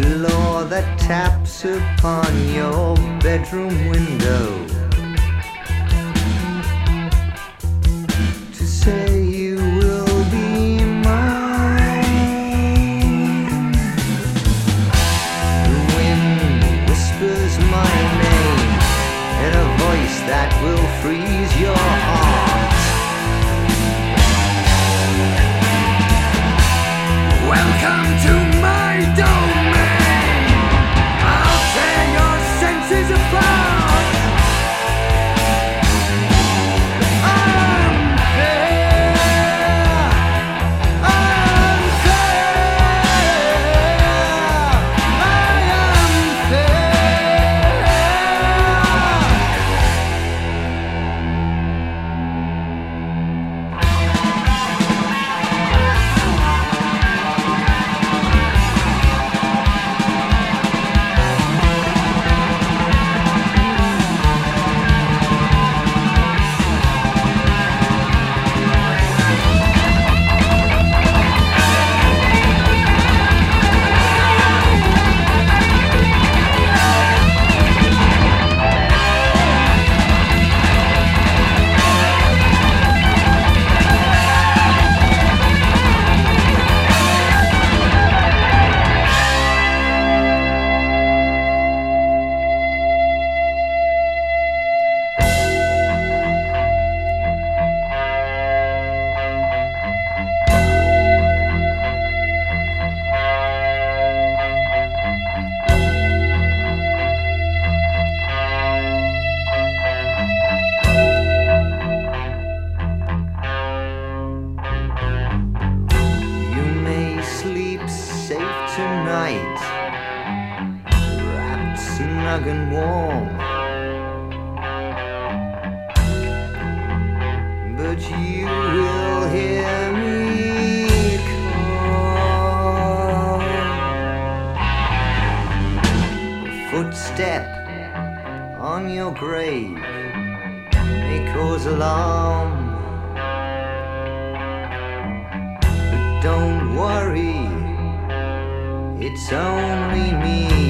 law that taps upon your bedroom window to say you will be mine. The wind whispers my name in a voice that will freeze your heart. Welcome to my domain. I'll tear your senses apart. Tonight, wrapped snug and warm, but you will hear me call. A footstep on your grave may cause alarm, but don't worry, it's only me.